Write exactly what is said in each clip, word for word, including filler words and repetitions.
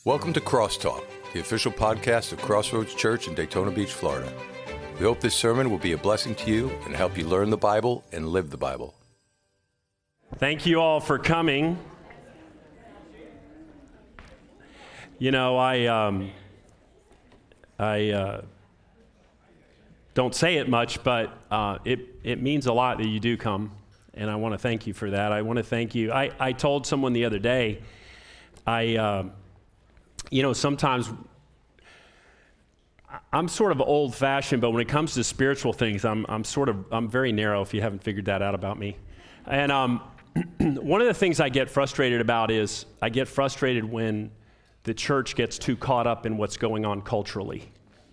Welcome to Crosstalk, the official podcast of Crossroads Church in Daytona Beach, Florida. We hope this sermon will be a blessing to you and help you learn the Bible and live the Bible. Thank you all for coming. You know, I um, I uh, don't say it much, but uh, it it means a lot that you do come, and I want to thank you for that. I want to thank you. I, I told someone the other day, I uh, you know, sometimes I'm sort of old-fashioned, but when it comes to spiritual things, I'm I'm sort of I'm very narrow. If you haven't figured that out about me, and um, one of the things I get frustrated about is I get frustrated when the church gets too caught up in what's going on culturally.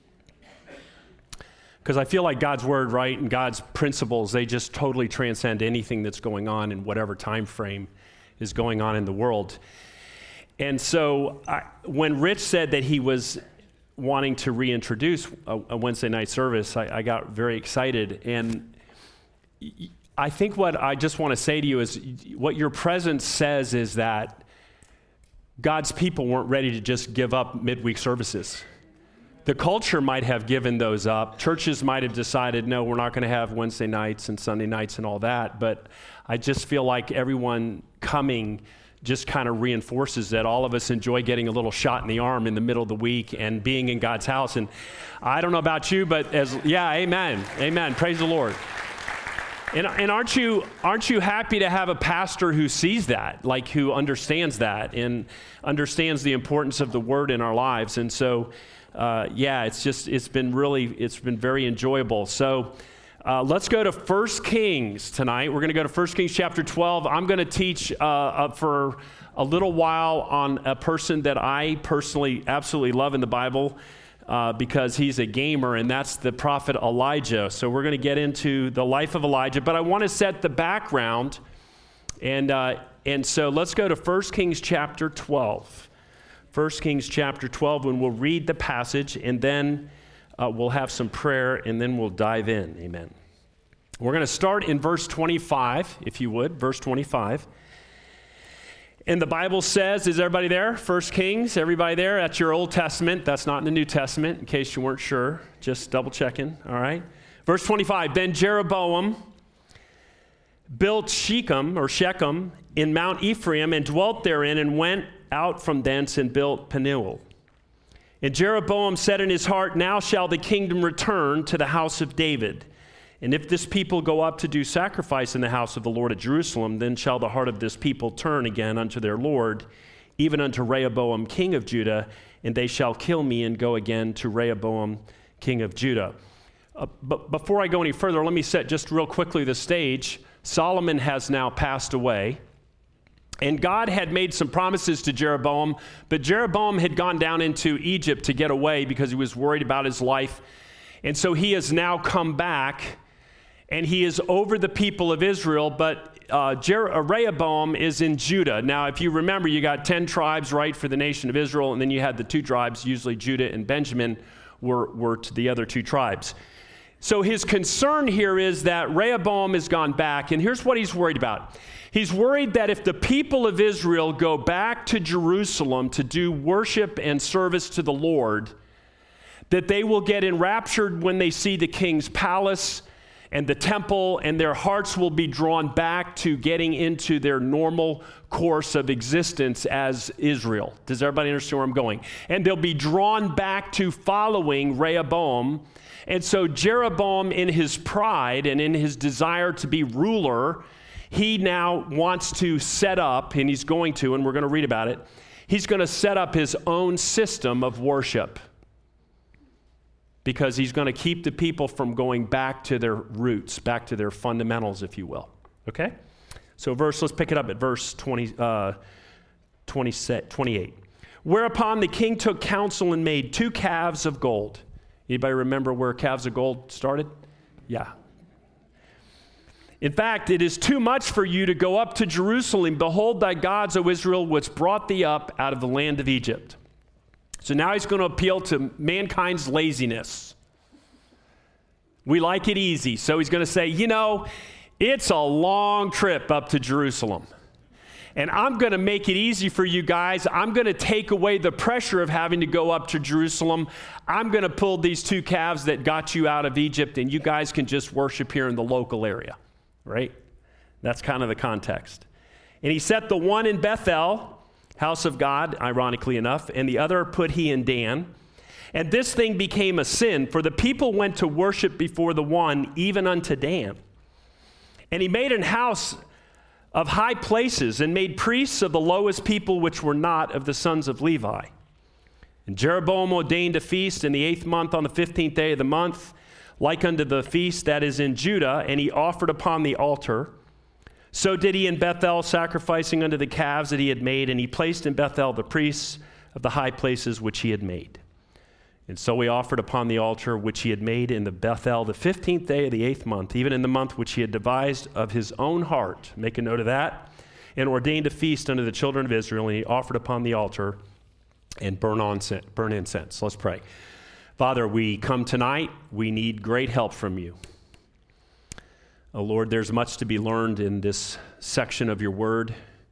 Because I feel like God's word, right, and God's principles, they just totally transcend anything that's going on in whatever time frame is going on in the world. And so I, when Rich said that he was wanting to reintroduce a, a Wednesday night service, I, I got very excited. And I think what I just want to say to you is what your presence says is that God's people weren't ready to just give up midweek services. The culture might have given those up. Churches might have decided, no, we're not going to have Wednesday nights and Sunday nights and all that. But I just feel like everyone coming just kind of reinforces that all of us enjoy getting a little shot in the arm in the middle of the week and being in God's house. And I don't know about you, but as yeah, amen, amen. Praise the Lord. And, and aren't you aren't you happy to have a pastor who sees that, like who understands that and understands the importance of the word in our lives? And so, uh, yeah, it's just it's been really it's been very enjoyable. So uh, let's go to First Kings tonight. We're going to go to First Kings chapter twelve. I'm going to teach uh, uh, for a little while on a person that I personally absolutely love in the Bible. Uh, because he's a gamer, and that's the prophet Elijah. So we're going to get into the life of Elijah, but I want to set the background, and uh, and so let's go to First Kings chapter twelve. First Kings chapter twelve, and we'll read the passage, and then uh, we'll have some prayer, and then we'll dive in. Amen. We're going to start in verse twenty-five, if you would, verse twenty-five. And the Bible says, is everybody there? First Kings, everybody there? That's your Old Testament. That's not in the New Testament, in case you weren't sure. Just double checking, all right? Verse twenty-five, then Jeroboam built Shechem, or Shechem, in Mount Ephraim, and dwelt therein, and went out from thence and built Penuel. And Jeroboam said in his heart, now shall the kingdom return to the house of David. And if this people go up to do sacrifice in the house of the Lord at Jerusalem, then shall the heart of this people turn again unto their Lord, even unto Rehoboam king of Judah, and they shall kill me and go again to Rehoboam king of Judah. Uh, but before I go any further, let me set just real quickly the stage. Solomon has now passed away, and God had made some promises to Jeroboam, but Jeroboam had gone down into Egypt to get away because he was worried about his life. And so he has now come back, and he is over the people of Israel, but uh, Jer- uh, Rehoboam is in Judah. Now, if you remember, you got ten tribes, right, for the nation of Israel, and then you had the two tribes, usually Judah and Benjamin, were, were to the other two tribes. So his concern here is that Rehoboam has gone back, and here's what he's worried about. He's worried that if the people of Israel go back to Jerusalem to do worship and service to the Lord, that they will get enraptured when they see the king's palace and the temple, and their hearts will be drawn back to getting into their normal course of existence as Israel. Does everybody understand where I'm going? And they'll be drawn back to following Rehoboam. And so Jeroboam, in his pride and in his desire to be ruler, he now wants to set up, and he's going to, and we're going to read about it, he's going to set up his own system of worship, because he's going to keep the people from going back to their roots, back to their fundamentals, if you will. Okay? So verse, let's pick it up at verse twenty, uh, twenty, twenty-eight. Whereupon the king took counsel and made two calves of gold. Anybody remember where calves of gold started? Yeah. In fact, it is too much for you to go up to Jerusalem. Behold thy gods, O Israel, which brought thee up out of the land of Egypt. So now he's going to appeal to mankind's laziness. We like it easy. So he's going to say, you know, it's a long trip up to Jerusalem. And I'm going to make it easy for you guys. I'm going to take away the pressure of having to go up to Jerusalem. I'm going to pull these two calves that got you out of Egypt, and you guys can just worship here in the local area, right? That's kind of the context. And he set the one in Bethel, house of God, ironically enough, and the other put he in Dan. And this thing became a sin, for the people went to worship before the one, even unto Dan. And he made an house of high places, and made priests of the lowest people which were not of the sons of Levi. And Jeroboam ordained a feast in the eighth month on the fifteenth day of the month, like unto the feast that is in Judah, and he offered upon the altar. So did he in Bethel, sacrificing unto the calves that he had made, and he placed in Bethel the priests of the high places which he had made. And so he offered upon the altar which he had made in the Bethel the fifteenth day of the eighth month, even in the month which he had devised of his own heart. Make a note of that. And ordained a feast unto the children of Israel, and he offered upon the altar and burn, on, burn incense. Let's pray. Father, we come tonight. We need great help from you. Oh Lord, there's much to be learned in this section of your word.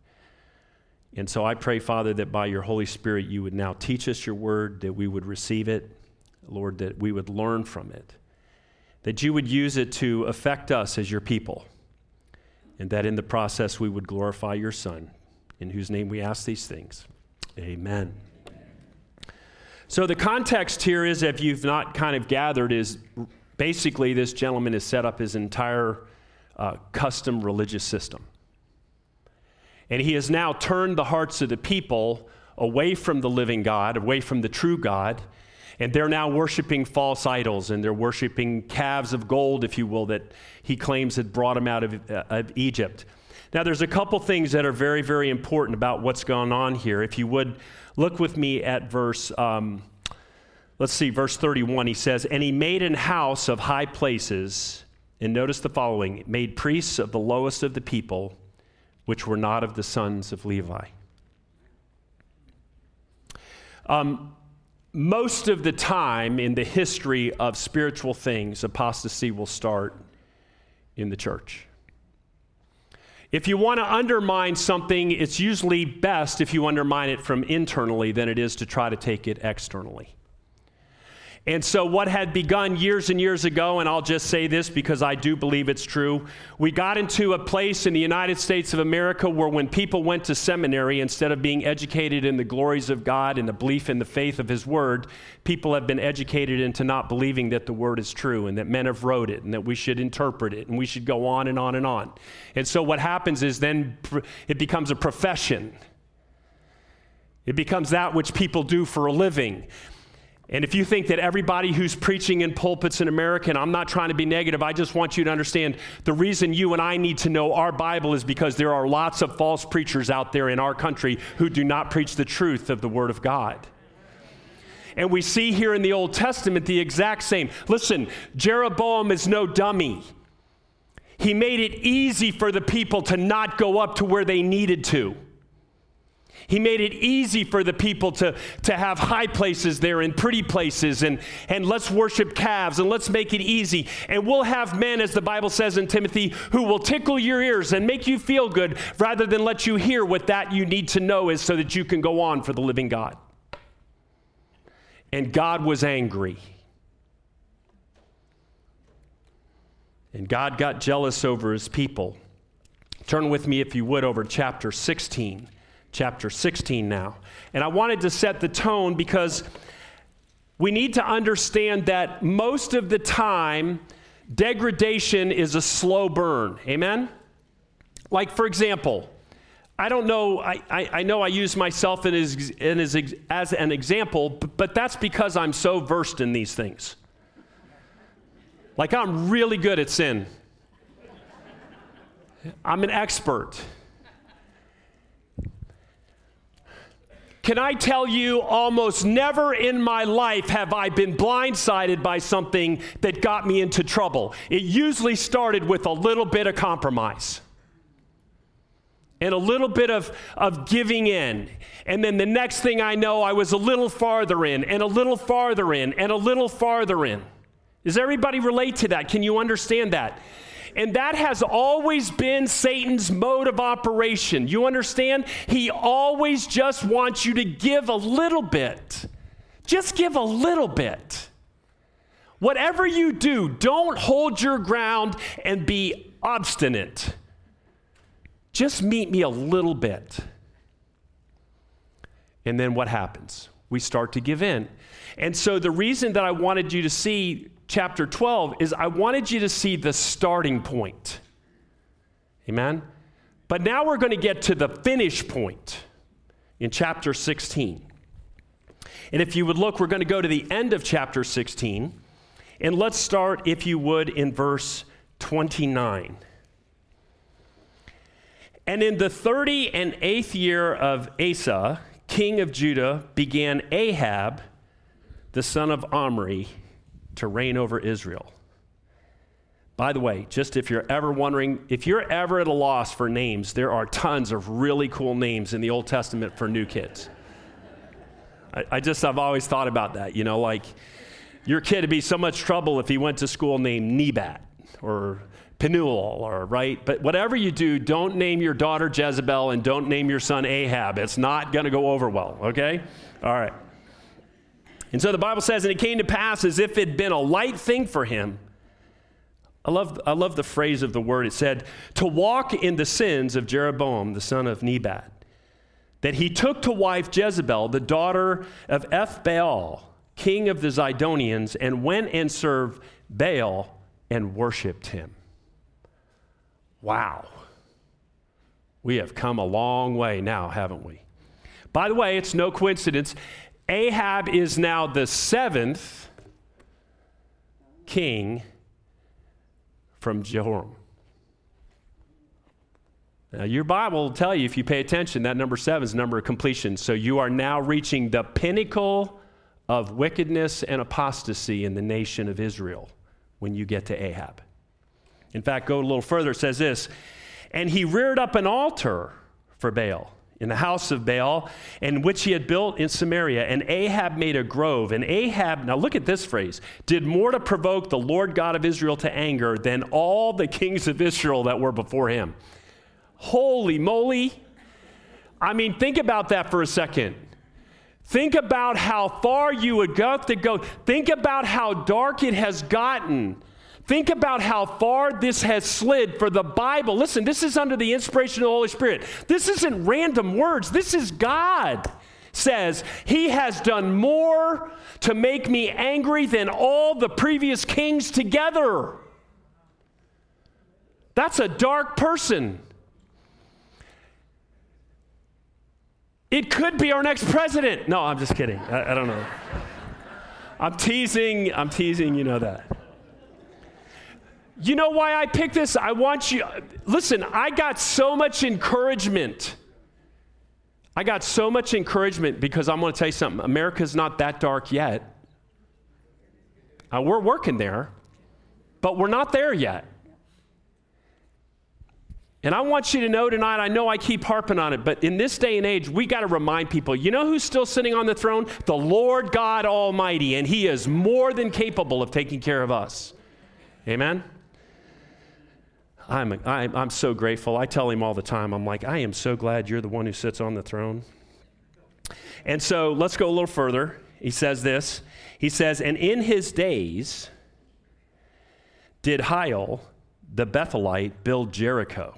And so I pray, Father, that by your Holy Spirit, you would now teach us your word, that we would receive it, Lord, that we would learn from it, that you would use it to affect us as your people, and that in the process we would glorify your Son, in whose name we ask these things. Amen. So the context here is, if you've not kind of gathered, is basically this gentleman has set up his entire uh, custom religious system. And he has now turned the hearts of the people away from the living God, away from the true God, and they're now worshiping false idols, and they're worshiping calves of gold, if you will, that he claims had brought him out of, uh, of Egypt. Now, there's a couple things that are very, very important about what's going on here. If you would, look with me at verse, um, let's see, verse thirty-one. He says, and he made an house of high places, and notice the following, made priests of the lowest of the people, which were not of the sons of Levi. Um, most of the time in the history of spiritual things, apostasy will start in the church. If you want to undermine something, it's usually best if you undermine it from internally than it is to try to take it externally. And so what had begun years and years ago, and I'll just say this because I do believe it's true, we got into a place in the United States of America where when people went to seminary, instead of being educated in the glories of God and the belief in the faith of his word, people have been educated into not believing that the word is true and that men have wrote it and that we should interpret it and we should go on and on and on. And so what happens is then it becomes a profession. It becomes that which people do for a living. And if you think that everybody who's preaching in pulpits in America, and I'm not trying to be negative, I just want you to understand the reason you and I need to know our Bible is because there are lots of false preachers out there in our country who do not preach the truth of the Word of God. And we see here in the Old Testament the exact same. Listen, Jeroboam is no dummy. He made it easy for the people to not go up to where they needed to. He made it easy for the people to, to have high places there and pretty places, and, and let's worship calves, and let's make it easy. And we'll have men, as the Bible says in Timothy, who will tickle your ears and make you feel good rather than let you hear what that you need to know is so that you can go on for the living God. And God was angry. And God got jealous over his people. Turn with me, if you would, over chapter sixteen. Chapter sixteen now. And I wanted to set the tone because we need to understand that most of the time, degradation is a slow burn. Amen? Like, for example, I don't know, I, I, I know I use myself in as, in as, as an example, but, but that's because I'm so versed in these things. Like, I'm really good at sin. I'm an expert. Can I tell you, almost never in my life have I been blindsided by something that got me into trouble. It usually started with a little bit of compromise and a little bit of, of giving in. And then the next thing I know, I was a little farther in and a little farther in and a little farther in. Does everybody relate to that? Can you understand that? And that has always been Satan's mode of operation. You understand? He always just wants you to give a little bit. Just give a little bit. Whatever you do, don't hold your ground and be obstinate. Just meet me a little bit. And then what happens? We start to give in. And so the reason that I wanted you to see chapter twelve is I wanted you to see the starting point. Amen? But now we're going to get to the finish point in chapter sixteen. And if you would look, we're going to go to the end of chapter sixteen. And let's start, if you would, in verse twenty-nine. And in the thirty and eighth year of Asa, king of Judah, began Ahab, the son of Omri, to reign over Israel. By the way, just if you're ever wondering, if you're ever at a loss for names, there are tons of really cool names in the Old Testament for new kids. I, I just, I've always thought about that, you know, like your kid would be so much trouble if he went to school named Nebat or Penuel, or right? But whatever you do, don't name your daughter Jezebel and don't name your son Ahab. It's not going to go over well, okay? All right. And so the Bible says, and it came to pass as if it had been a light thing for him. I love, I love the phrase of the word. It said, to walk in the sins of Jeroboam, the son of Nebat, that he took to wife Jezebel, the daughter of Ethbaal, king of the Zidonians, and went and served Baal and worshiped him. Wow. We have come a long way now, haven't we? By the way, it's no coincidence. Ahab is now the seventh king from Jehoram. Now, your Bible will tell you, if you pay attention, that number seven is the number of completion. So you are now reaching the pinnacle of wickedness and apostasy in the nation of Israel when you get to Ahab. In fact, go a little further, it says this, and he reared up an altar for Baal in the house of Baal, and which he had built in Samaria, and Ahab made a grove, and Ahab, now look at this phrase, did more to provoke the Lord God of Israel to anger than all the kings of Israel that were before him. Holy moly. I mean, think about that for a second. Think about how far you would have to go. Think about how dark it has gotten. Think about how far this has slid for the Bible. Listen, this is under the inspiration of the Holy Spirit. This isn't random words. This is God says, he has done more to make me angry than all the previous kings together. That's a dark person. It could be our next president. No, I'm just kidding. I, I don't know. I'm teasing. I'm teasing. You know that. You know why I picked this? I want you, listen, I got so much encouragement. I got so much encouragement because I'm going to tell you something. America's not that dark yet. Uh, we're working there, but we're not there yet. And I want you to know tonight, I know I keep harping on it, but in this day and age, we got to remind people, you know who's still sitting on the throne? The Lord God Almighty, and he is more than capable of taking care of us. Amen? I'm, I'm, I'm so grateful. I tell him all the time, I'm like, I am so glad you're the one who sits on the throne. And so let's go a little further. He says this. He says, and in his days did Hiel, the Bethelite, build Jericho.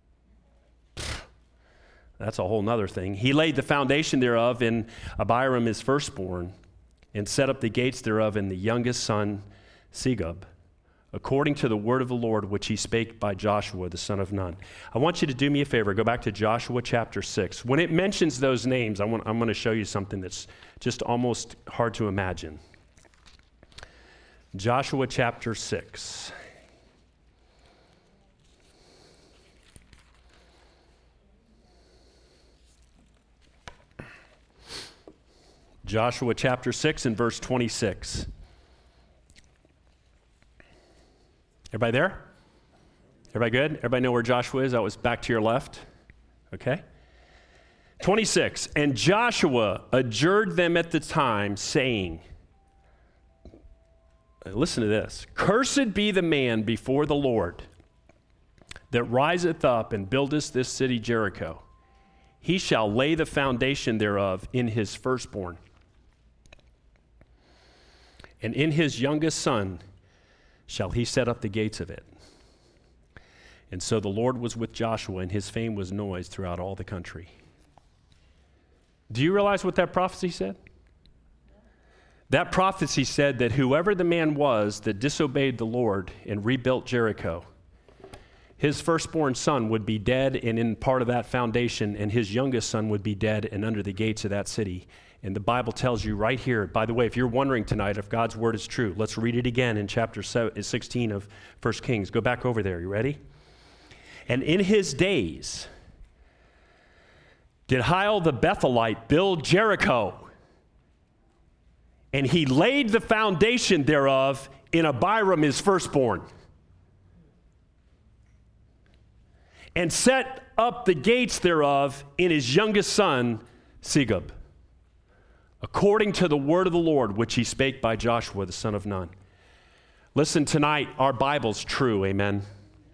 That's a whole nother thing. He laid the foundation thereof in Abiram his firstborn, and set up the gates thereof in the youngest son, Segub, according to the word of the Lord, which he spake by Joshua, the son of Nun. I want you to do me a favor. Go back to Joshua chapter six. When it mentions those names, I want, I'm going to show you something that's just almost hard to imagine. Joshua chapter six. Joshua chapter six and verse twenty-six. Everybody there? Everybody good? Everybody know where Joshua is? That was back to your left. Okay. twenty-six. And Joshua adjured them at the time, saying, listen to this, cursed be the man before the Lord that riseth up and buildeth this city Jericho, he shall lay the foundation thereof in his firstborn. And in his youngest son shall he set up the gates of it. And so the Lord was with Joshua, and his fame was noised throughout all the country. Do you realize what that prophecy said? That prophecy said that whoever the man was that disobeyed the Lord and rebuilt Jericho, his firstborn son would be dead and in part of that foundation, and his youngest son would be dead and under the gates of that city. And the Bible tells you right here, by the way, if you're wondering tonight if God's word is true, let's read it again in chapter sixteen of First Kings. Go back over there. You ready? And in his days did Hiel the Bethelite build Jericho, and he laid the foundation thereof in Abiram his firstborn, and set up the gates thereof in his youngest son Segub, according to the word of the Lord which he spake by Joshua the son of Nun. Listen, tonight our Bible's true, amen.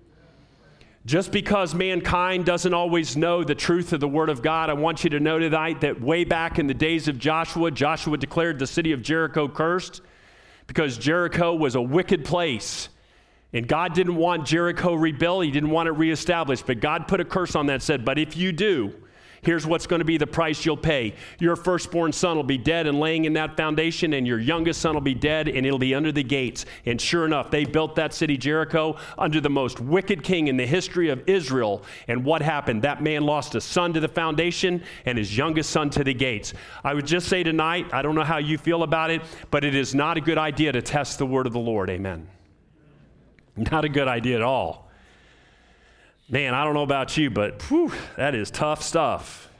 Just because mankind doesn't always know the truth of the Word of God, I want you to know tonight that way back in the days of Joshua, Joshua declared the city of Jericho cursed because Jericho was a wicked place. And God didn't want Jericho rebuilt. He didn't want it reestablished. But God put a curse on that and said, but if you do, here's what's going to be the price you'll pay. Your firstborn son will be dead and laying in that foundation, and your youngest son will be dead, and it'll be under the gates. And sure enough, they built that city Jericho under the most wicked king in the history of Israel. And what happened? That man lost a son to the foundation and his youngest son to the gates. I would just say tonight, I don't know how you feel about it, but it is not a good idea to test the word of the Lord. Amen. Not a good idea at all. Man, I don't know about you, but whew, that is tough stuff.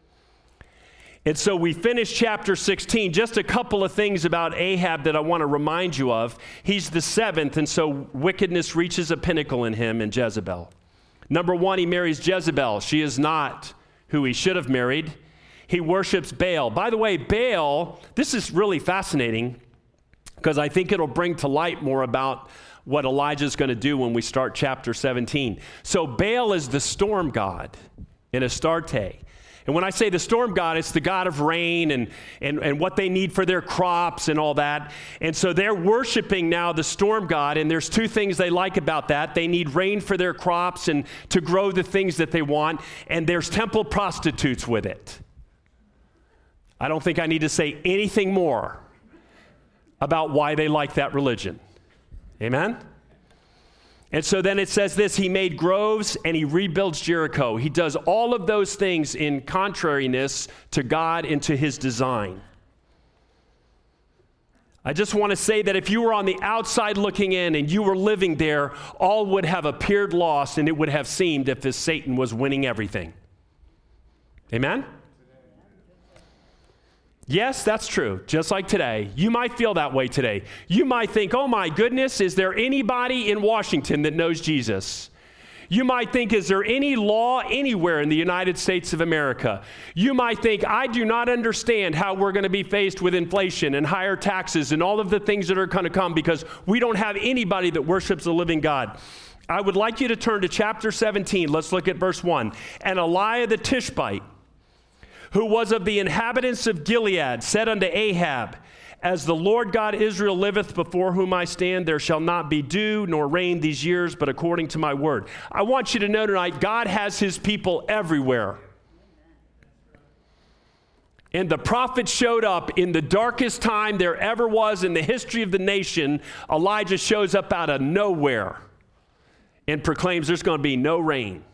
And so we finish chapter sixteen. Just a couple of things about Ahab that I want to remind you of. He's the seventh, and so wickedness reaches a pinnacle in him and Jezebel. Number one, he marries Jezebel. She is not who he should have married. He worships Baal. By the way, Baal, this is really fascinating because I think it'll bring to light more about what Elijah's going to do when we start chapter seventeen. So Baal is the storm god in Astarte. And when I say the storm god, it's the god of rain and, and, and what they need for their crops and all that. And so they're worshiping now the storm god, and there's two things they like about that. They need rain for their crops and to grow the things that they want, and there's temple prostitutes with it. I don't think I need to say anything more about why they like that religion. Amen? And so then it says this, he made groves and he rebuilds Jericho. He does all of those things in contrariness to God and to his design. I just want to say that if you were on the outside looking in and you were living there, all would have appeared lost, and it would have seemed as if Satan was winning everything. Amen? Yes, that's true. Just like today. You might feel that way today. You might think, oh my goodness, is there anybody in Washington that knows Jesus? You might think, is there any law anywhere in the United States of America? You might think, I do not understand how we're going to be faced with inflation and higher taxes and all of the things that are going to come because we don't have anybody that worships the living God. I would like you to turn to chapter seventeen. Let's look at verse one. And Eliah the Tishbite, who was of the inhabitants of Gilead, said unto Ahab, as the Lord God Israel liveth, before whom I stand, there shall not be dew nor rain these years, but according to my word. I want you to know tonight, God has his people everywhere. And the prophet showed up in the darkest time there ever was in the history of the nation. Elijah shows up out of nowhere and proclaims there's going to be no rain.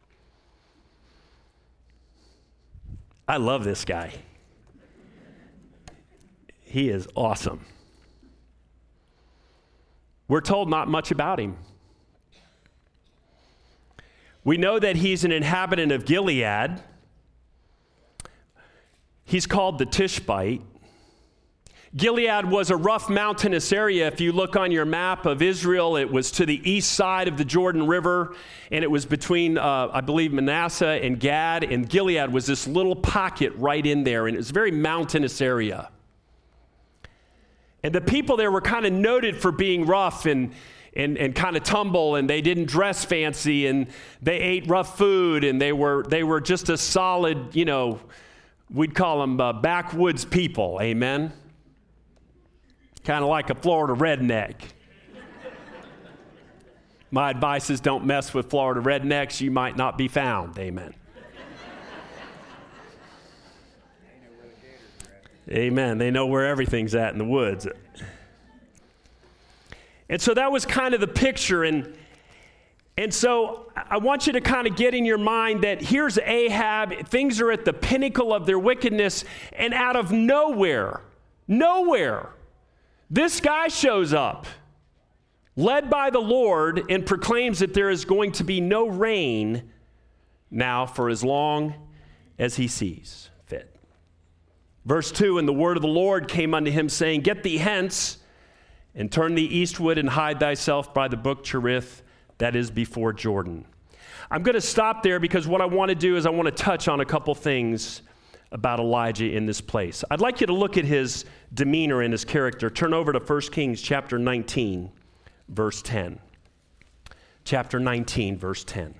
I love this guy. He is awesome. We're told not much about him. We know that he's an inhabitant of Gilead. He's called the Tishbite. Gilead was a rough mountainous area. If you look on your map of Israel, it was to the east side of the Jordan River, and it was between, uh, I believe, Manasseh and Gad, and Gilead was this little pocket right in there, and it was a very mountainous area. And the people there were kind of noted for being rough, and, and, and kind of tumble, and they didn't dress fancy, and they ate rough food, and they were they were just a solid, you know, we'd call them uh, backwoods people, amen? Kind of like a Florida redneck. My advice is don't mess with Florida rednecks. You might not be found, amen. Amen. They know where everything's at in the woods. And so that was kind of the picture. And, and so I want you to kind of get in your mind that here's Ahab. Things are at the pinnacle of their wickedness. And out of nowhere, nowhere, this guy shows up, led by the Lord, and proclaims that there is going to be no rain now for as long as he sees fit. Verse two, and the word of the Lord came unto him, saying, Get thee hence, and turn thee eastward, and hide thyself by the brook Cherith, that is before Jordan. I'm going to stop there because what I want to do is I want to touch on a couple things about Elijah in this place. I'd like you to look at his demeanor and his character. Turn over to First Kings chapter nineteen, verse ten. Chapter nineteen, verse ten.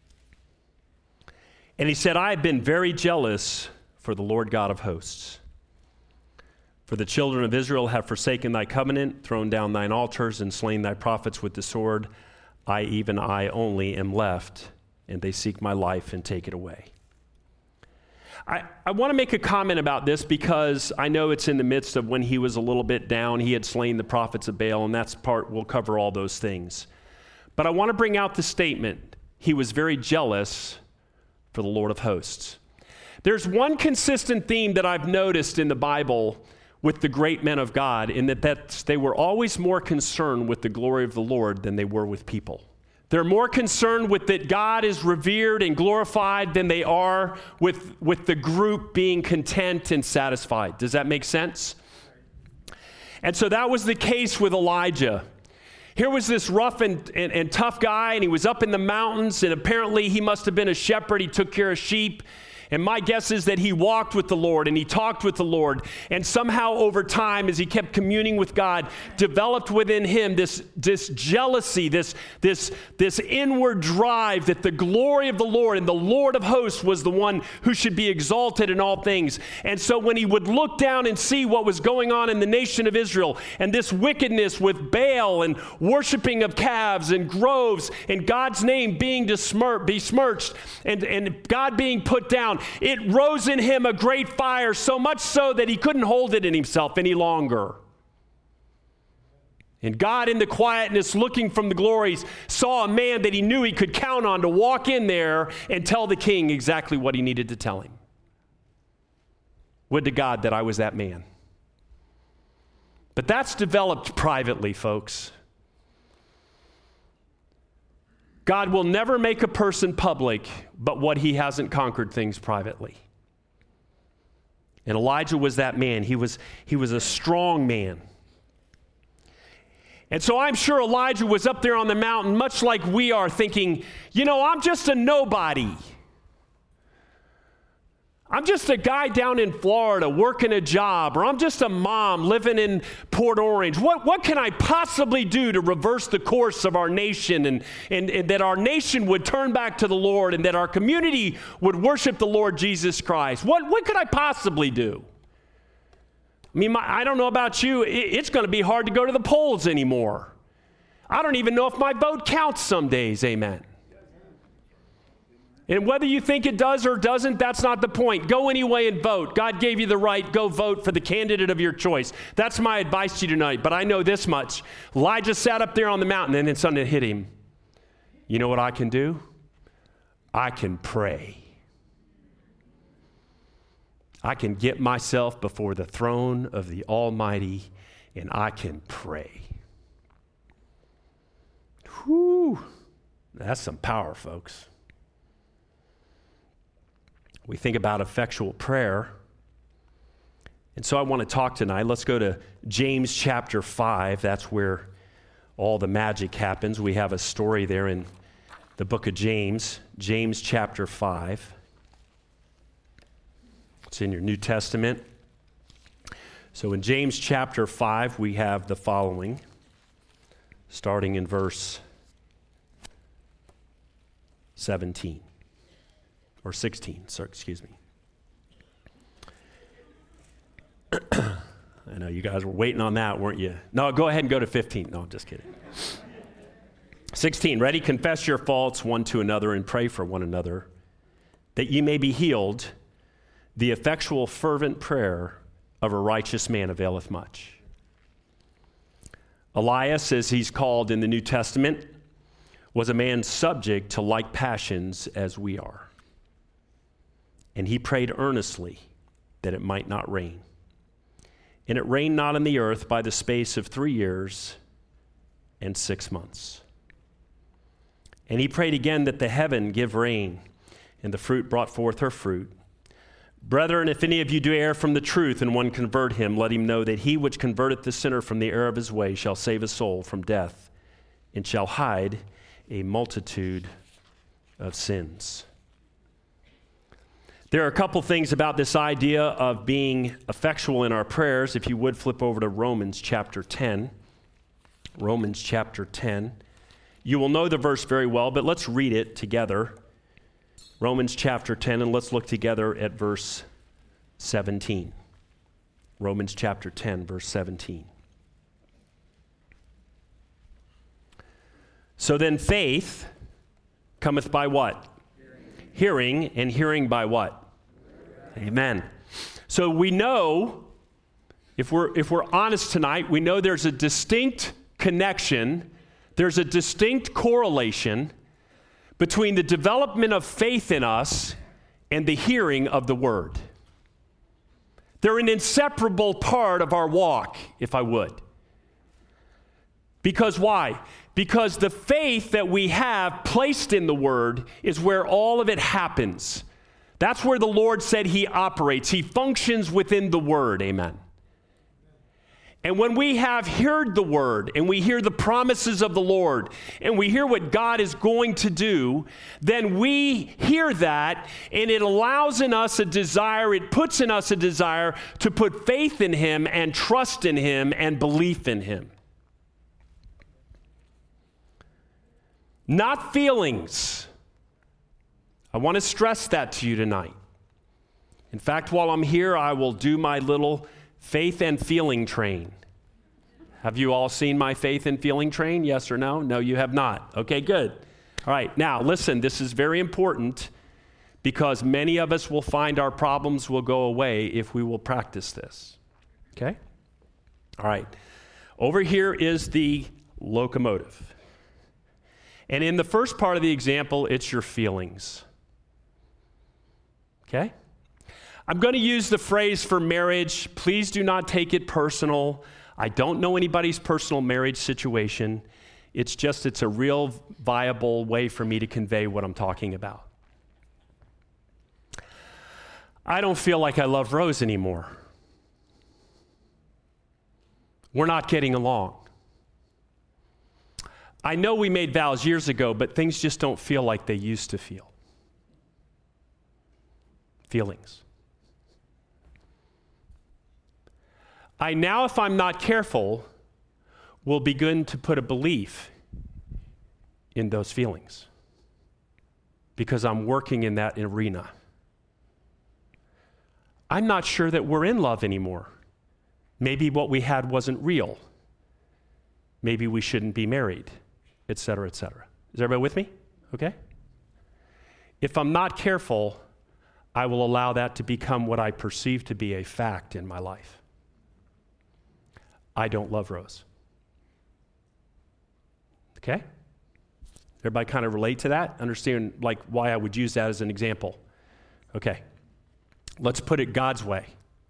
And he said, I have been very jealous for the Lord God of hosts. For the children of Israel have forsaken thy covenant, thrown down thine altars, and slain thy prophets with the sword. I, even I only, am left, and they seek my life and take it away. I, I want to make a comment about this because I know it's in the midst of when he was a little bit down. He had slain the prophets of Baal, and that's part, we'll cover all those things. But I want to bring out the statement, he was very jealous for the Lord of hosts. There's one consistent theme that I've noticed in the Bible with the great men of God, in that that's, they were always more concerned with the glory of the Lord than they were with people. They're more concerned with that God is revered and glorified than they are with, with the group being content and satisfied. Does that make sense? And so that was the case with Elijah. Here was this rough and, and, and tough guy, and he was up in the mountains, and apparently he must have been a shepherd. He took care of sheep. And my guess is that he walked with the Lord and he talked with the Lord. And somehow over time, as he kept communing with God, developed within him this, this jealousy, this, this, this inward drive that the glory of the Lord and the Lord of hosts was the one who should be exalted in all things. And so when he would look down and see what was going on in the nation of Israel and this wickedness with Baal and worshiping of calves and groves and God's name being besmirched and, and God being put down, it rose in him a great fire, so much so that he couldn't hold it in himself any longer. And God, in the quietness, looking from the glories, saw a man that he knew he could count on to walk in there and tell the king exactly what he needed to tell him. Would to God that I was that man. But that's developed privately, folks. God will never make a person public but what he hasn't conquered things privately. And Elijah was that man. He was, he was a strong man. And so I'm sure Elijah was up there on the mountain, much like we are, thinking, you know, I'm just a nobody. I'm just a guy down in Florida working a job, or I'm just a mom living in Port Orange. What, what can I possibly do to reverse the course of our nation and, and, and that our nation would turn back to the Lord and that our community would worship the Lord Jesus Christ? What, what could I possibly do? I mean, my, I don't know about you. It, it's going to be hard to go to the polls anymore. I don't even know if my vote counts some days, amen. And whether you think it does or doesn't, that's not the point. Go anyway and vote. God gave you the right. Go vote for the candidate of your choice. That's my advice to you tonight. But I know this much. Elijah sat up there on the mountain, and then something hit him. You know what I can do? I can pray. I can get myself before the throne of the Almighty, and I can pray. Whew. That's some power, folks. We think about effectual prayer. And so I want to talk tonight. Let's go to James chapter five. That's where all the magic happens. We have a story there in the book of James, James chapter five. It's in your New Testament. So in James chapter five, we have the following. starting in verse seventeen, or sixteen, sorry, excuse me. I know you guys were waiting on that, weren't you? No, go ahead and go to fifteen. No, I'm just kidding. sixteen, ready? Confess your faults one to another and pray for one another, that ye may be healed. The effectual, fervent prayer of a righteous man availeth much. Elias, as he's called in the New Testament, was a man subject to like passions as we are. And he prayed earnestly that it might not rain. And it rained not on the earth by the space of three years and six months. And he prayed again that the heaven give rain, and the fruit brought forth her fruit. Brethren, if any of you do err from the truth, and one convert him, let him know that he which converteth the sinner from the error of his way shall save a soul from death, and shall hide a multitude of sins. There are a couple things about this idea of being effectual in our prayers. If you would flip over to Romans chapter ten. Romans chapter ten. You will know the verse very well, but let's read it together. Romans chapter ten, and let's look together at verse seventeen. Romans chapter ten, verse seventeen. So then faith cometh by what? Hearing, hearing and hearing by what? Amen. So we know, if we're if we're honest tonight, we know there's a distinct connection, there's a distinct correlation between the development of faith in us and the hearing of the word. They're an inseparable part of our walk, if I would. Because why? Because the faith that we have placed in the word is where all of it happens. That's where the Lord said he operates. He functions within the word, amen. And when we have heard the word, and we hear the promises of the Lord, and we hear what God is going to do, then we hear that, and it allows in us a desire, it puts in us a desire to put faith in him and trust in him and belief in him. Not feelings. I want to stress that to you tonight. In fact, while I'm here, I will do my little faith and feeling train. Have you all seen my faith and feeling train? Yes or no? No, you have not. Okay, good. All right, now listen, this is very important because many of us will find our problems will go away if we will practice this. Okay? All right. Over here is the locomotive. And in the first part of the example, it's your feelings. Okay? I'm going to use the phrase for marriage. Please do not take it personal. I don't know anybody's personal marriage situation. It's just, it's a real viable way for me to convey what I'm talking about. I don't feel like I love Rose anymore. We're not getting along. I know we made vows years ago, but things just don't feel like they used to feel. Feelings. I now, if I'm not careful, will begin to put a belief in those feelings because I'm working in that arena. I'm not sure that we're in love anymore. Maybe what we had wasn't real. Maybe we shouldn't be married, et cetera, et cetera. Is everybody with me? Okay? If I'm not careful, I will allow that to become what I perceive to be a fact in my life. I don't love Rose. Okay? Everybody kind of relate to that? Understand like why I would use that as an example? Okay. Let's put it God's way.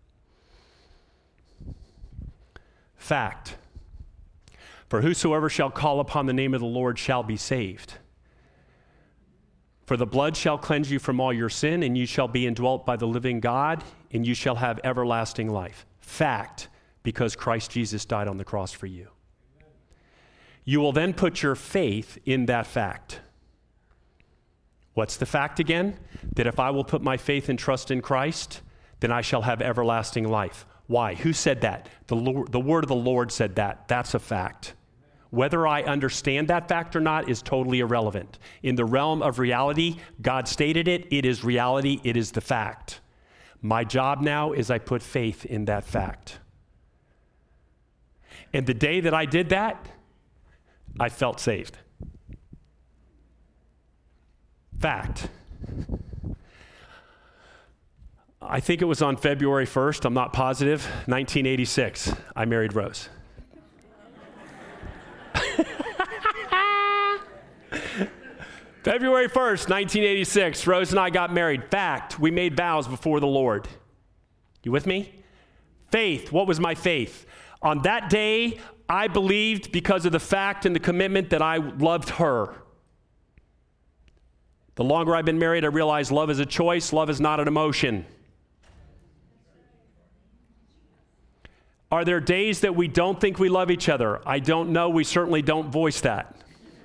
Fact. For whosoever shall call upon the name of the Lord shall be saved. For the blood shall cleanse you from all your sin, and you shall be indwelt by the living God, and you shall have everlasting life. Fact, because Christ Jesus died on the cross for you. You will then put your faith in that fact. What's the fact again? That if I will put my faith and trust in Christ, then I shall have everlasting life. Why? Who said that? The Lord, the word of the Lord said that. That's a fact. Whether I understand that fact or not is totally irrelevant. In the realm of reality, God stated it. It is reality. It is the fact. My job now is I put faith in that fact. And the day that I did that, I felt saved. Fact. I think it was on February first, I'm not positive, nineteen eighty-six, I married Rose. February first, nineteen eighty-six, Rose and I got married. Fact, we made vows before the Lord. You with me? Faith, what was my faith? On that day, I believed because of the fact and the commitment that I loved her. The longer I've been married, I realize love is a choice, love is not an emotion. Are there days that we don't think we love each other? I don't know. We certainly don't voice that.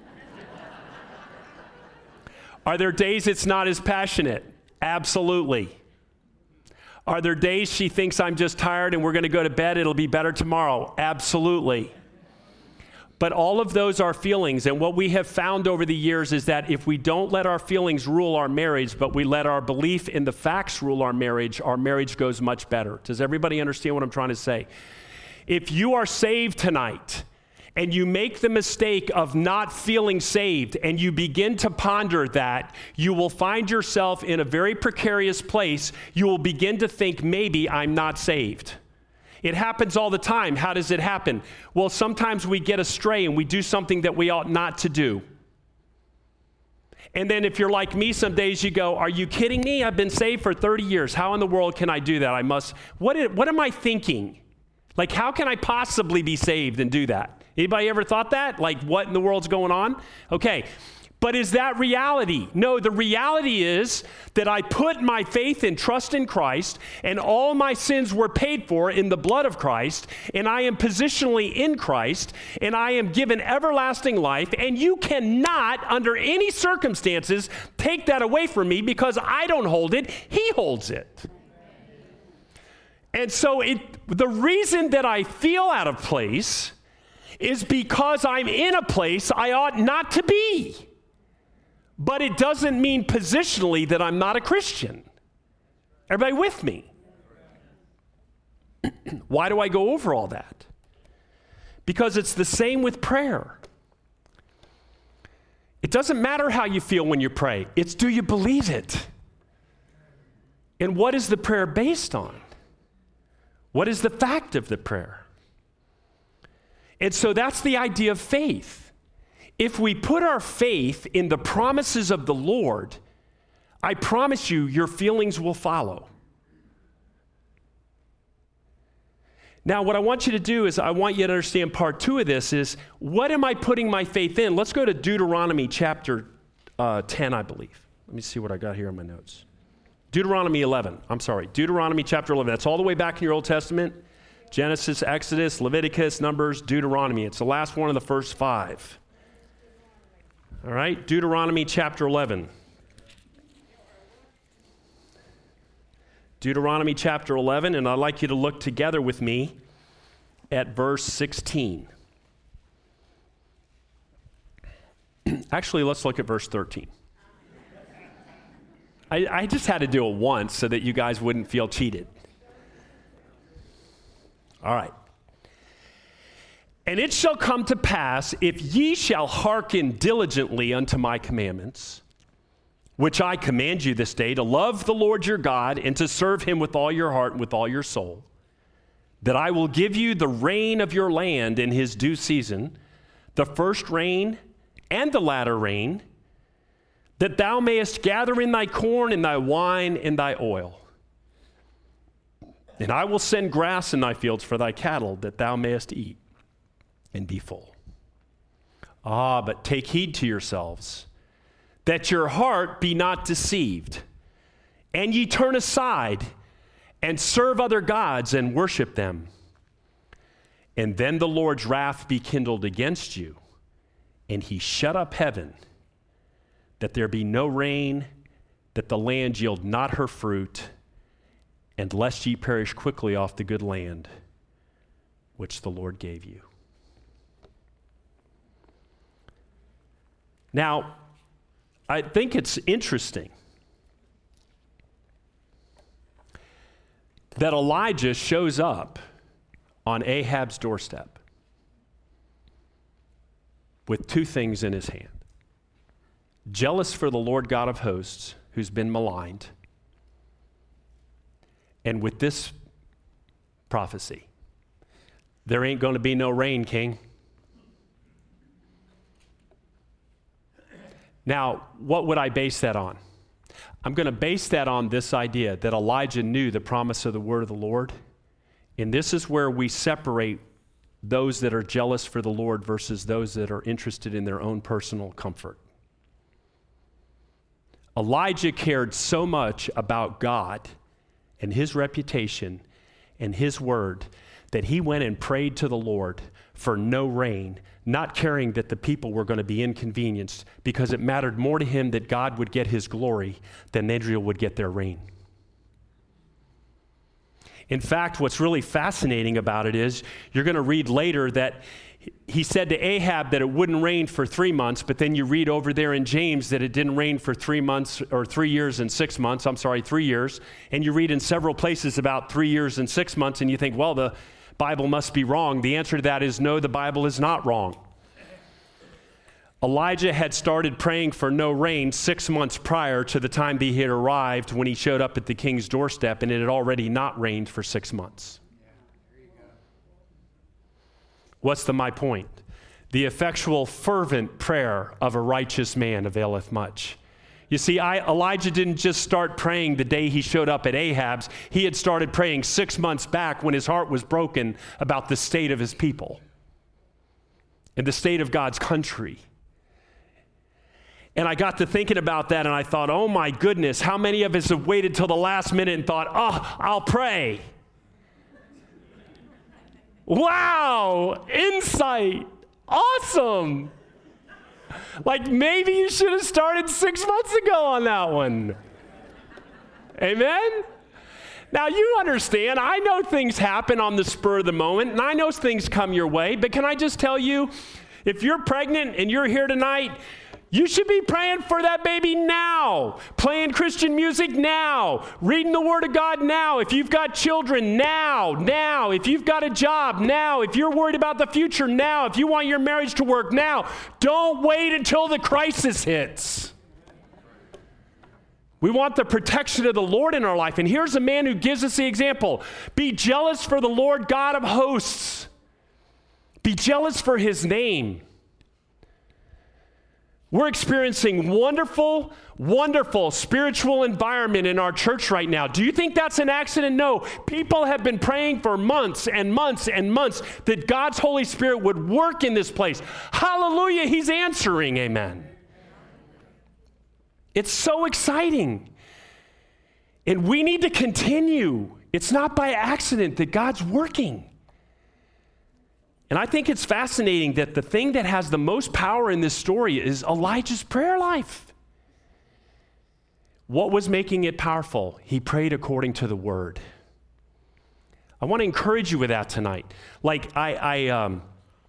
Are there days it's not as passionate? Absolutely. Are there days she thinks I'm just tired and we're going to go to bed, it'll be better tomorrow? Absolutely. But all of those are feelings, and what we have found over the years is that if we don't let our feelings rule our marriage, but we let our belief in the facts rule our marriage, our marriage goes much better. Does everybody understand what I'm trying to say? If you are saved tonight, and you make the mistake of not feeling saved, and you begin to ponder that, you will find yourself in a very precarious place. You will begin to think, maybe I'm not saved. It happens all the time. How does it happen? Well, sometimes we get astray and we do something that we ought not to do. And then if you're like me, some days you go, are you kidding me? I've been saved for thirty years. How in the world can I do that? I must, what, is, what am I thinking? Like, how can I possibly be saved and do that? Anybody ever thought that? Like, what in the world's going on? Okay. But is that reality? No, the reality is that I put my faith and trust in Christ, and all my sins were paid for in the blood of Christ, and I am positionally in Christ, and I am given everlasting life, and you cannot, under any circumstances, take that away from me because I don't hold it, He holds it. And so it, the reason that I feel out of place is because I'm in a place I ought not to be. But it doesn't mean positionally that I'm not a Christian. Everybody with me? Why do I go over all that? Because it's the same with prayer. It doesn't matter how you feel when you pray. It's, do you believe it? And what is the prayer based on? What is the fact of the prayer? And so that's the idea of faith. If we put our faith in the promises of the Lord, I promise you, your feelings will follow. Now, what I want you to do is I want you to understand part two of this is, what am I putting my faith in? Let's go to Deuteronomy chapter uh, ten, I believe. Let me see what I got here in my notes. Deuteronomy eleven. I'm sorry. Deuteronomy chapter eleven. That's all the way back in your Old Testament. Genesis, Exodus, Leviticus, Numbers, Deuteronomy. It's the last one of the first five. All right, Deuteronomy chapter eleven. Deuteronomy chapter eleven, and I'd like you to look together with me at verse sixteen. Actually, let's look at verse thirteen. I, I just had to do it once so that you guys wouldn't feel cheated. All right. And it shall come to pass, if ye shall hearken diligently unto my commandments, which I command you this day, to love the Lord your God and to serve him with all your heart and with all your soul, that I will give you the rain of your land in his due season, the first rain and the latter rain, that thou mayest gather in thy corn and thy wine and thy oil. And I will send grass in thy fields for thy cattle, that thou mayest eat and be full. Ah, but take heed to yourselves, that your heart be not deceived, and ye turn aside and serve other gods and worship them. And then the Lord's wrath be kindled against you, and he shut up heaven, that there be no rain, that the land yield not her fruit, and lest ye perish quickly off the good land which the Lord gave you. Now, I think it's interesting that Elijah shows up on Ahab's doorstep with two things in his hand. Jealous for the Lord God of hosts, who's been maligned, and with this prophecy, there ain't going to be no rain, king. Now, what would I base that on? I'm going to base that on this idea that Elijah knew the promise of the word of the Lord. And this is where we separate those that are jealous for the Lord versus those that are interested in their own personal comfort. Elijah cared so much about God and his reputation and his word that he went and prayed to the Lord for no rain, not caring that the people were going to be inconvenienced, because it mattered more to him that God would get his glory than Israel would get their rain. In fact, what's really fascinating about it is you're going to read later that he said to Ahab that it wouldn't rain for three months, but then you read over there in James that it didn't rain for three months or three years and six months. I'm sorry, three years. And you read in several places about three years and six months, and you think, well, the Bible must be wrong. The answer to that is no, the Bible is not wrong. Elijah had started praying for no rain six months prior to the time that he had arrived when he showed up at the king's doorstep, and it had already not rained for six months. What's the my point? The effectual, fervent prayer of a righteous man availeth much. You see, I, Elijah didn't just start praying the day he showed up at Ahab's. He had started praying six months back when his heart was broken about the state of his people and the state of God's country. And I got to thinking about that, and I thought, oh my goodness, how many of us have waited till the last minute and thought, oh, I'll pray. Wow, insight, awesome. Like maybe you should have started six months ago on that one. Amen? Now you understand, I know things happen on the spur of the moment, and I know things come your way, but can I just tell you, if you're pregnant and you're here tonight, you should be praying for that baby now, playing Christian music now, reading the Word of God now. If you've got children, now, now. If you've got a job, now. If you're worried about the future, now. If you want your marriage to work, now. Don't wait until the crisis hits. We want the protection of the Lord in our life. And here's a man who gives us the example. Be jealous for the Lord God of hosts. Be jealous for his name. We're experiencing wonderful, wonderful spiritual environment in our church right now. Do you think that's an accident? No. People have been praying for months and months and months that God's Holy Spirit would work in this place. Hallelujah, he's answering, amen. It's so exciting. And we need to continue. It's not by accident that God's working. And I think it's fascinating that the thing that has the most power in this story is Elijah's prayer life. What was making it powerful? He prayed according to the word. I want to encourage you with that tonight. Like, I, I um,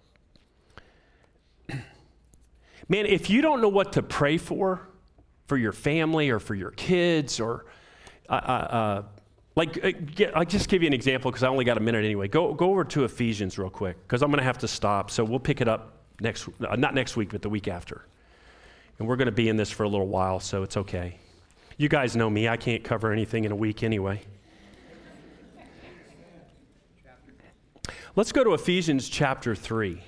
man, if you don't know what to pray for, for your family or for your kids or, uh, uh, Like, uh, get, I'll just give you an example because I only got a minute anyway. Go go over to Ephesians real quick because I'm going to have to stop. So we'll pick it up next, uh, not next week, but the week after. And we're going to be in this for a little while, so it's okay. You guys know me. I can't cover anything in a week anyway. Let's go to Ephesians chapter three.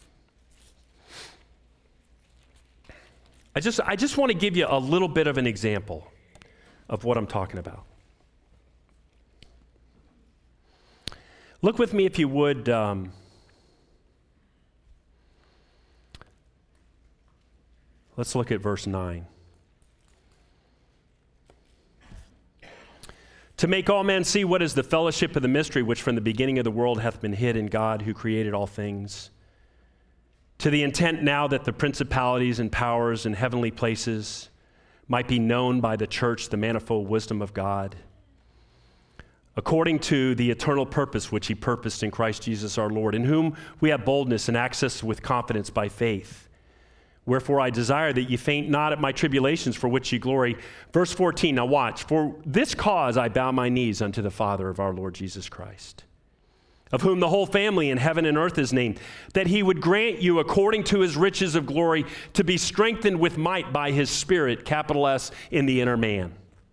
I just I just want to give you a little bit of an example of what I'm talking about. Look with me, if you would, um, let's look at verse nine. To make all men see what is the fellowship of the mystery which from the beginning of the world hath been hid in God who created all things, to the intent now that the principalities and powers in heavenly places might be known by the church the manifold wisdom of God, according to the eternal purpose which he purposed in Christ Jesus our Lord, in whom we have boldness and access with confidence by faith. Wherefore I desire that ye faint not at my tribulations, for which ye glory. Verse fourteen, now watch. For this cause I bow my knees unto the Father of our Lord Jesus Christ, of whom the whole family in heaven and earth is named, that he would grant you according to his riches of glory to be strengthened with might by his Spirit, capital S, in the inner man.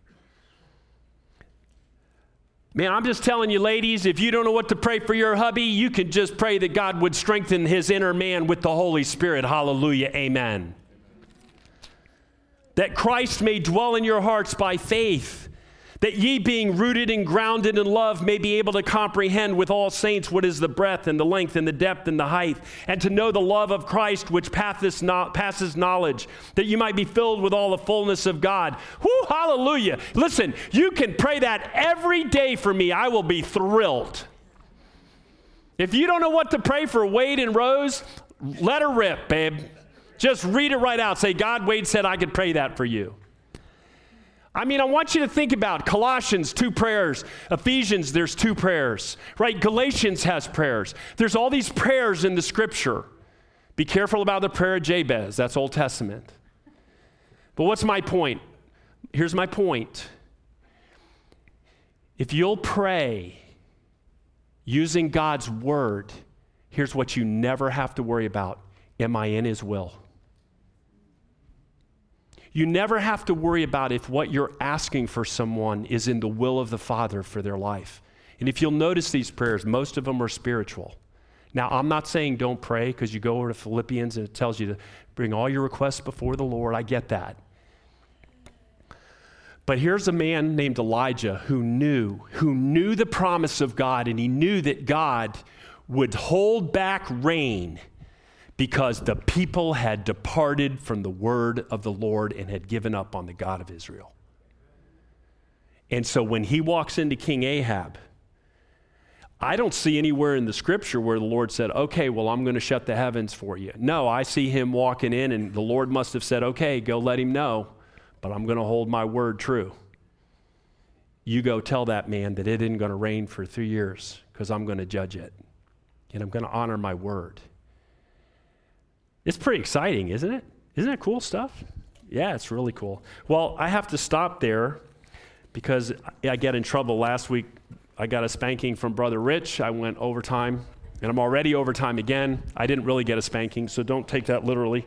Man, I'm just telling you, ladies, if you don't know what to pray for your hubby, you can just pray that God would strengthen his inner man with the Holy Spirit. Hallelujah, amen. That Christ may dwell in your hearts by faith, that ye being rooted and grounded in love may be able to comprehend with all saints what is the breadth and the length and the depth and the height, and to know the love of Christ which passes knowledge, that you might be filled with all the fullness of God. Whoo, hallelujah. Listen, you can pray that every day for me. I will be thrilled. If you don't know what to pray for Wade and Rose, let her rip, babe. Just read it right out. Say, God, Wade said I could pray that for you. I mean, I want you to think about Colossians, two prayers. Ephesians, there's two prayers, right? Galatians has prayers. There's all these prayers in the scripture. Be careful about the prayer of Jabez. That's Old Testament. But what's my point? Here's my point. If you'll pray using God's word, here's what you never have to worry about. Am I in his will? You never have to worry about if what you're asking for someone is in the will of the Father for their life. And if you'll notice these prayers, most of them are spiritual. Now, I'm not saying don't pray, because you go over to Philippians and it tells you to bring all your requests before the Lord. I get that. But here's a man named Elijah who knew, who knew the promise of God, and he knew that God would hold back rain because the people had departed from the word of the Lord and had given up on the God of Israel. And so when he walks into King Ahab, I don't see anywhere in the scripture where the Lord said, okay, well, I'm going to shut the heavens for you. No, I see him walking in, and the Lord must have said, okay, go let him know, but I'm going to hold my word true. You go tell that man that it isn't going to rain for three years because I'm going to judge it, and I'm going to honor my word. It's pretty exciting, isn't it? Isn't it cool stuff? Yeah, it's really cool. Well, I have to stop there because I got in trouble last week. I got a spanking from Brother Rich. I went overtime, and I'm already overtime again. I didn't really get a spanking, so don't take that literally.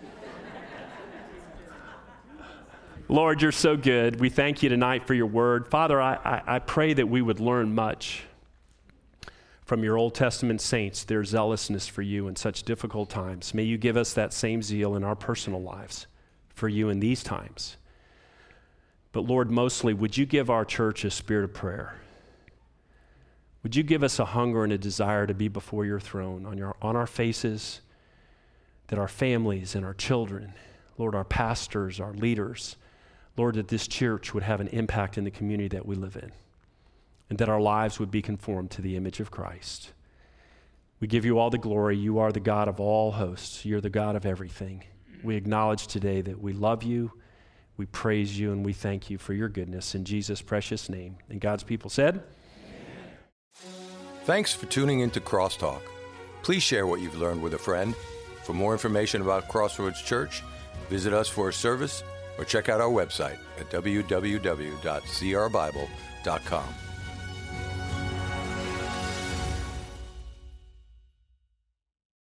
Lord, you're so good. We thank you tonight for your word. Father, I, I, I pray that we would learn much from your Old Testament saints, their zealousness for you in such difficult times. May you give us that same zeal in our personal lives for you in these times. But Lord, mostly, would you give our church a spirit of prayer? Would you give us a hunger and a desire to be before your throne on, your, on our faces, that our families and our children, Lord, our pastors, our leaders, Lord, that this church would have an impact in the community that we live in, and that our lives would be conformed to the image of Christ. We give you all the glory. You are the God of all hosts. You're the God of everything. We acknowledge today that we love you, we praise you, and we thank you for your goodness in Jesus' precious name. And God's people said, amen. Thanks for tuning into Crosstalk. Please share what you've learned with a friend. For more information about Crossroads Church, visit us for a service or check out our website at w w w dot c r bible dot com.